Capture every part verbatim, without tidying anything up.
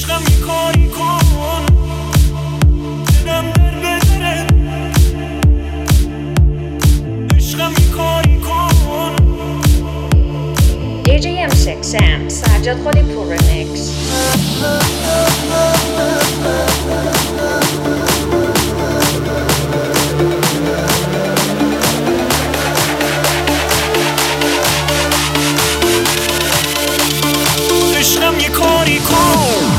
عشقم یه کاری کن دلم در بذاره، عشقم یه کاری کن. دی جی ام سیکس ام سجاد خالی پور ریمیکس. عشقم یه کاری کن.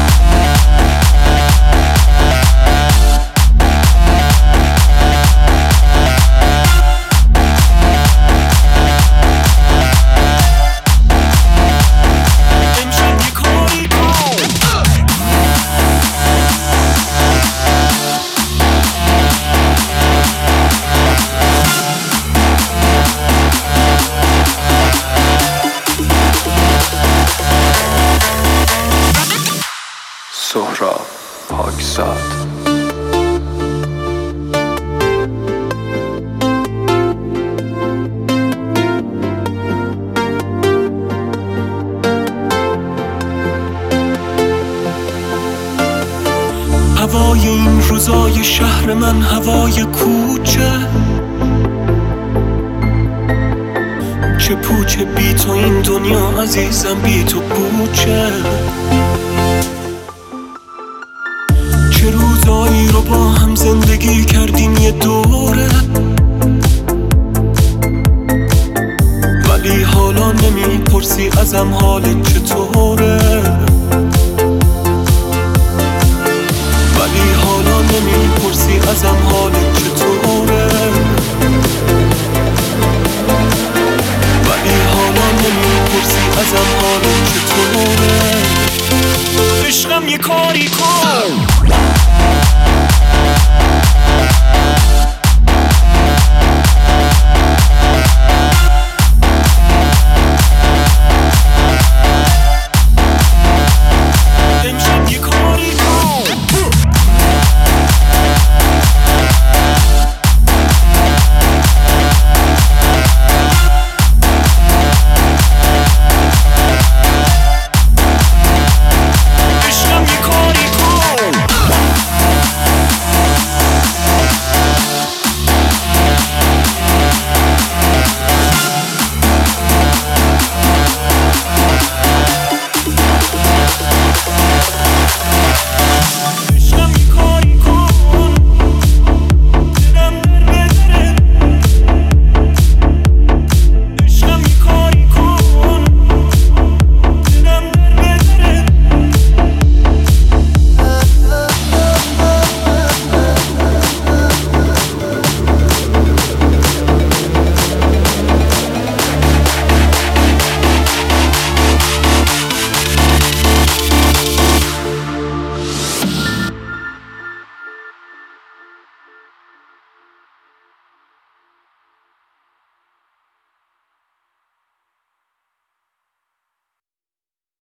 سهراب پاکزاد. هوای این روزای شهر من هوای کوچه، چه پوچه بی تو این دنیا عزیزم، بی تو پوچه. چه روزایی رو با هم زندگی کردیم یه دوره، ولی حالا نمیپرسی ازم حالت چطوره، ولی حالا نمیپرسی ازم حالت چطوره، ولی حالا نمیپرسی ازم حالت چطوره. عشقم یه کاری کن.